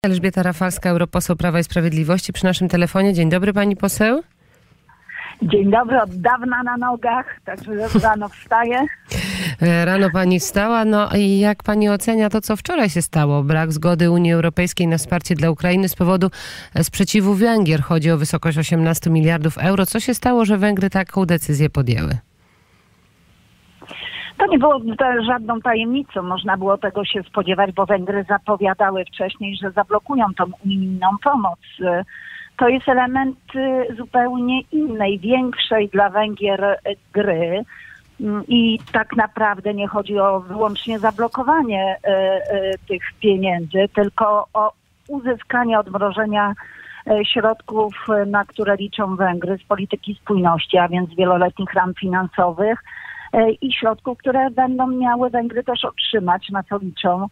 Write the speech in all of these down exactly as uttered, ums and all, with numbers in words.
Elżbieta Rafalska, europoseł Prawa i Sprawiedliwości przy naszym telefonie. Dzień dobry, pani poseł. Dzień dobry, od dawna na nogach, także rano wstaję. Rano pani wstała, no i jak pani ocenia to, co wczoraj się stało? Brak zgody Unii Europejskiej na wsparcie dla Ukrainy z powodu sprzeciwu Węgier. Chodzi o wysokość osiemnaście miliardów euro. Co się stało, że Węgry taką decyzję podjęły? To nie było żadną tajemnicą, można było tego się spodziewać, bo Węgry zapowiadały wcześniej, że zablokują tą unijną pomoc. To jest element zupełnie innej, większej dla Węgier gry i tak naprawdę nie chodzi o wyłącznie zablokowanie tych pieniędzy, tylko o uzyskanie odmrożenia środków, na które liczą Węgry z polityki spójności, a więc wieloletnich ram finansowych i środków, które będą miały Węgry też otrzymać, na co liczą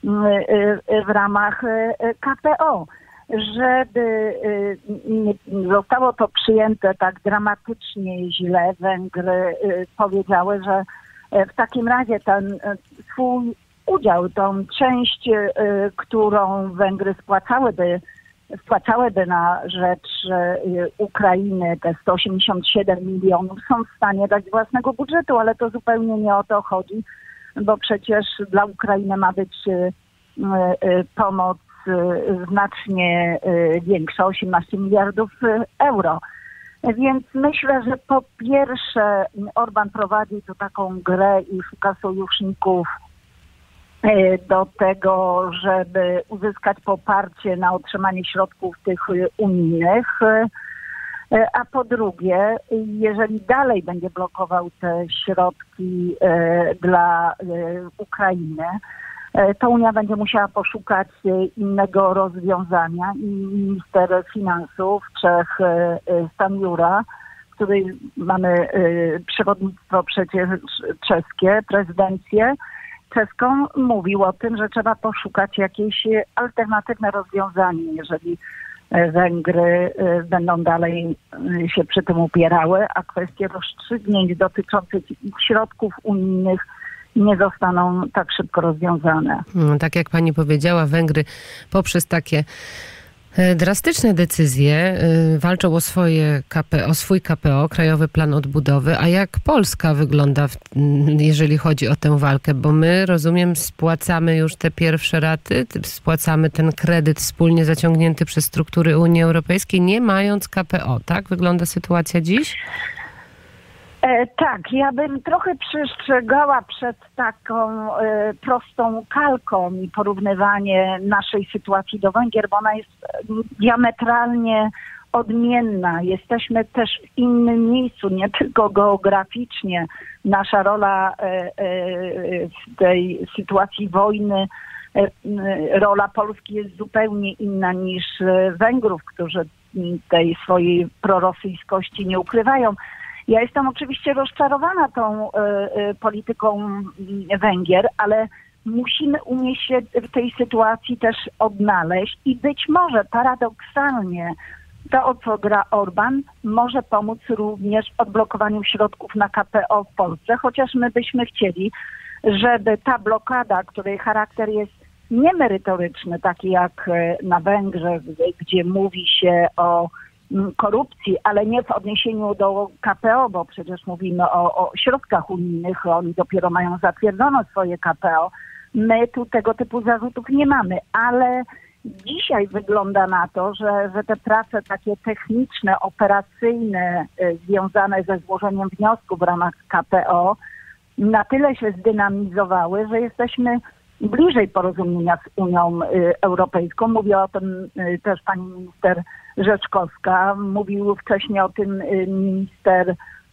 w ramach K P O. Żeby nie zostało to przyjęte tak dramatycznie źle, Węgry powiedziały, że w takim razie ten swój udział, tą część, którą Węgry spłacałyby, spłacałyby na rzecz Ukrainy, te sto osiemdziesiąt siedem milionów, są w stanie dać z własnego budżetu, ale to zupełnie nie o to chodzi, bo przecież dla Ukrainy ma być pomoc znacznie większa, osiemnaście miliardów euro. Więc myślę, że po pierwsze Orbán prowadzi tu taką grę i szuka sojuszników do tego, żeby uzyskać poparcie na otrzymanie środków tych unijnych. A po drugie, jeżeli dalej będzie blokował te środki dla Ukrainy, to Unia będzie musiała poszukać innego rozwiązania i minister finansów Czech Stanjura, który mamy przewodnictwo przecież czeskie, prezydencję czeską, mówił o tym, że trzeba poszukać jakieś alternatywne rozwiązanie, jeżeli Węgry będą dalej się przy tym upierały, a kwestie rozstrzygnięć dotyczących środków unijnych nie zostaną tak szybko rozwiązane. No, tak jak pani powiedziała, Węgry poprzez takie drastyczne decyzje walczą o swoje K P O, o swój K P O, Krajowy Plan Odbudowy. A jak Polska wygląda, w, jeżeli chodzi o tę walkę? Bo my, rozumiem, spłacamy już te pierwsze raty, spłacamy ten kredyt wspólnie zaciągnięty przez struktury Unii Europejskiej, nie mając K P O. Tak wygląda sytuacja dziś? E, tak, ja bym trochę przestrzegała przed taką e, prostą kalką i porównywanie naszej sytuacji do Węgier, bo ona jest diametralnie odmienna. Jesteśmy też w innym miejscu, nie tylko geograficznie. Nasza rola e, e, w tej sytuacji wojny, e, rola Polski jest zupełnie inna niż Węgrów, którzy tej swojej prorosyjskości nie ukrywają. Ja jestem oczywiście rozczarowana tą y, y, polityką Węgier, ale musimy umieć się w tej sytuacji też odnaleźć i być może paradoksalnie to, o co gra Orbán, może pomóc również w odblokowaniu środków na K P O w Polsce, chociaż my byśmy chcieli, żeby ta blokada, której charakter jest niemerytoryczny, taki jak na Węgrzech, gdzie mówi się o korupcji, ale nie w odniesieniu do K P O, bo przecież mówimy o, o środkach unijnych, oni dopiero mają zatwierdzono swoje K P O. My tu tego typu zarzutów nie mamy, ale dzisiaj wygląda na to, że, że te prace takie techniczne, operacyjne, y, związane ze złożeniem wniosków w ramach K P O na tyle się zdynamizowały, że jesteśmy bliżej porozumienia z Unią y, Europejską. Mówiła o tym y, też pani minister Rzeczkowska, mówił wcześniej o tym y, minister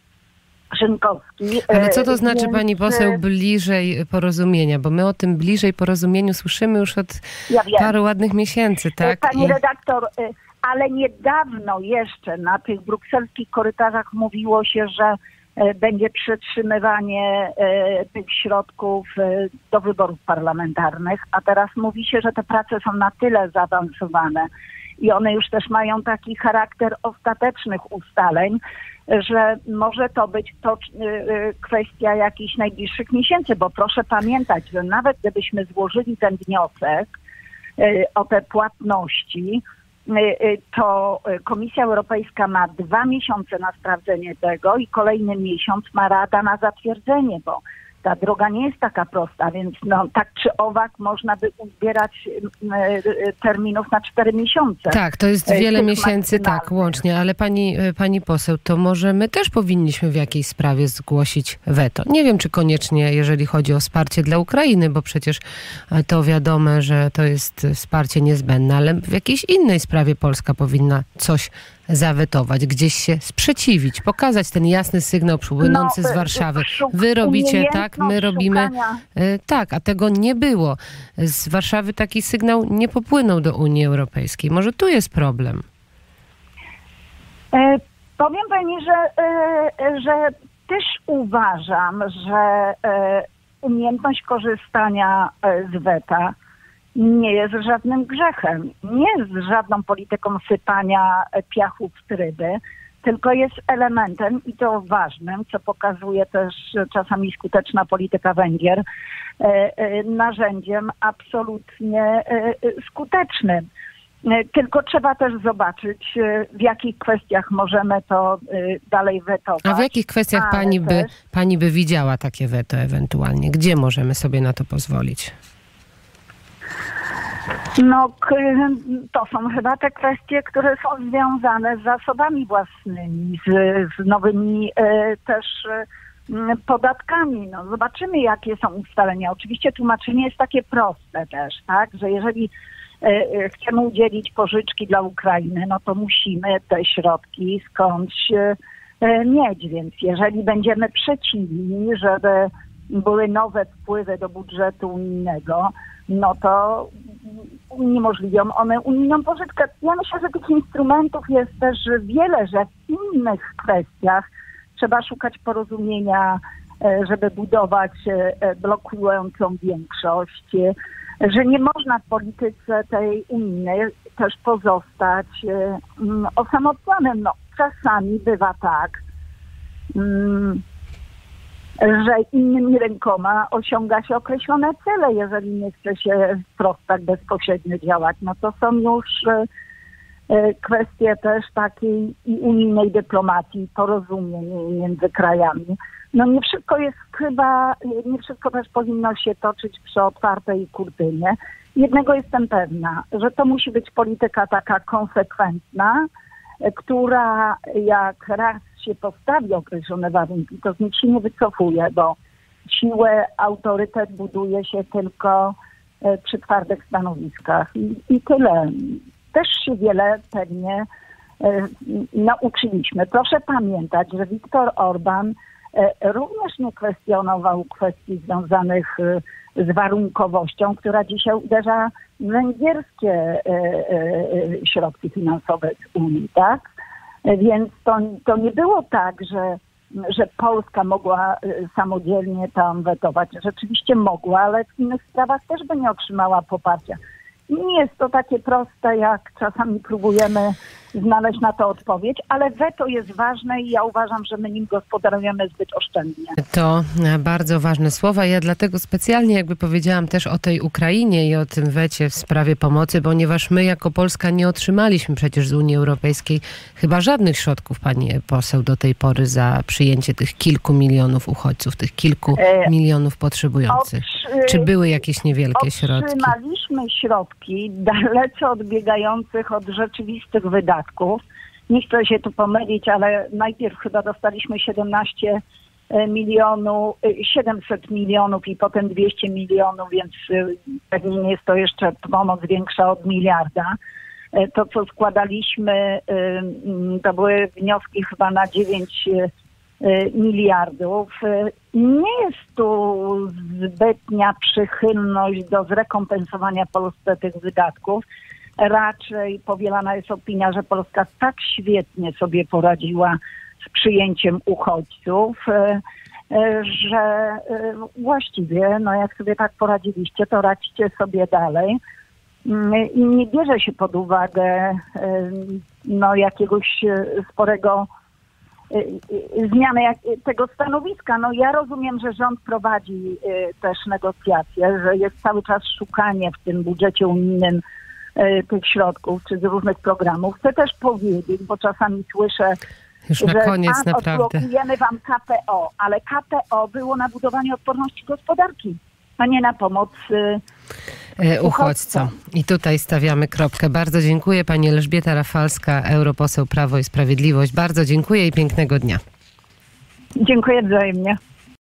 Szynkowski. Ale co to znaczy, Więc... pani poseł, bliżej porozumienia? Bo my o tym bliżej porozumieniu słyszymy już od ja paru ładnych miesięcy, tak? Pani I... redaktor, ale niedawno jeszcze na tych brukselskich korytarzach mówiło się, że będzie przetrzymywanie tych środków do wyborów parlamentarnych, a teraz mówi się, że te prace są na tyle zaawansowane i one już też mają taki charakter ostatecznych ustaleń, że może to być to kwestia jakichś najbliższych miesięcy, bo proszę pamiętać, że nawet gdybyśmy złożyli ten wniosek, o te płatności, to Komisja Europejska ma dwa miesiące na sprawdzenie tego i kolejny miesiąc ma Rada na zatwierdzenie, bo ta droga nie jest taka prosta, więc no, tak czy owak można by uzbierać terminów na cztery miesiące. Tak, to jest wiele miesięcy, tak, łącznie, ale pani, pani poseł, to może my też powinniśmy w jakiejś sprawie zgłosić weto. Nie wiem, czy koniecznie, jeżeli chodzi o wsparcie dla Ukrainy, bo przecież to wiadome, że to jest wsparcie niezbędne, ale w jakiejś innej sprawie Polska powinna coś zawetować, gdzieś się sprzeciwić, pokazać ten jasny sygnał płynący no, z Warszawy. Wy robicie tak, my robimy y, tak, a tego nie było. Z Warszawy taki sygnał nie popłynął do Unii Europejskiej. Może tu jest problem? E, powiem pani, że, e, że też uważam, że e, umiejętność korzystania z weta nie jest żadnym grzechem, nie jest żadną polityką sypania piachu w tryby, tylko jest elementem i to ważnym, co pokazuje też czasami skuteczna polityka Węgier, narzędziem absolutnie skutecznym. Tylko trzeba też zobaczyć, w jakich kwestiach możemy to dalej wetować. A w jakich kwestiach pani by, też... pani by widziała takie weto ewentualnie? Gdzie możemy sobie na to pozwolić? No, to są chyba te kwestie, które są związane z zasobami własnymi, z, z nowymi e, też e, podatkami. No, zobaczymy, jakie są ustalenia. Oczywiście tłumaczenie jest takie proste też, tak, że jeżeli e, chcemy udzielić pożyczki dla Ukrainy, no to musimy te środki skądś e, mieć. Więc jeżeli będziemy przeciwni, żeby były nowe wpływy do budżetu unijnego, no to uniemożliwią one unijną pożyczkę. Ja myślę, że tych instrumentów jest też wiele, że w innych kwestiach trzeba szukać porozumienia, żeby budować blokującą większość, że nie można w polityce tej unijnej też pozostać osamotnionym. No, czasami bywa tak, że innymi rękoma osiąga się określone cele, jeżeli nie chce się wprost tak bezpośrednio działać. No to są już kwestie też takiej i unijnej dyplomacji, porozumień między krajami. No nie wszystko jest chyba, nie wszystko też powinno się toczyć przy otwartej kurtynie. Jednego jestem pewna, że to musi być polityka taka konsekwentna, która jak raz się postawi określone warunki, to z nich się nie wycofuje, bo siłę, autorytet buduje się tylko przy twardych stanowiskach. I, i tyle. Też się wiele pewnie e, nauczyliśmy. Proszę pamiętać, że Viktor Orban e, również nie kwestionował kwestii związanych e, z warunkowością, która dzisiaj uderza w węgierskie e, e, środki finansowe z Unii, tak? Więc to, to nie było tak, że, że Polska mogła samodzielnie tam wetować. Rzeczywiście mogła, ale w innych sprawach też by nie otrzymała poparcia. I nie jest to takie proste, jak czasami próbujemy znaleźć na to odpowiedź, ale weto jest ważne i ja uważam, że my nim gospodarujemy zbyt oszczędnie. To bardzo ważne słowa. Ja dlatego specjalnie jakby powiedziałam też o tej Ukrainie i o tym wecie w sprawie pomocy, ponieważ my jako Polska nie otrzymaliśmy przecież z Unii Europejskiej chyba żadnych środków, pani poseł, do tej pory za przyjęcie tych kilku milionów uchodźców, tych kilku e, milionów potrzebujących. Od, Czy były jakieś niewielkie środki? Otrzymaliśmy środki dalece odbiegających od rzeczywistych wydatków. Nie chcę się tu pomylić, ale najpierw chyba dostaliśmy siedemnaście milionów, siedemset milionów i potem dwieście milionów, więc pewnie nie jest to jeszcze pomoc większa od miliarda. To, co składaliśmy, to były wnioski chyba na dziewięć miliardów. Nie jest tu zbytnia przychylność do zrekompensowania Polsce tych wydatków. Raczej powielana jest opinia, że Polska tak świetnie sobie poradziła z przyjęciem uchodźców, że właściwie, no jak sobie tak poradziliście, to radźcie sobie dalej. I nie bierze się pod uwagę no, jakiegoś sporego zmianę jak, tego stanowiska. No ja rozumiem, że rząd prowadzi też negocjacje, że jest cały czas szukanie w tym budżecie unijnym tych środków, czy z różnych programów. Chcę też powiedzieć, bo czasami słyszę, już na że koniec pan, naprawdę. odblokujemy wam K P O, ale K P O było na budowanie odporności gospodarki, a nie na pomoc y, uchodźcom. I tutaj stawiamy kropkę. Bardzo dziękuję. Pani Elżbieta Rafalska, europoseł Prawo i Sprawiedliwość. Bardzo dziękuję i pięknego dnia. Dziękuję wzajemnie.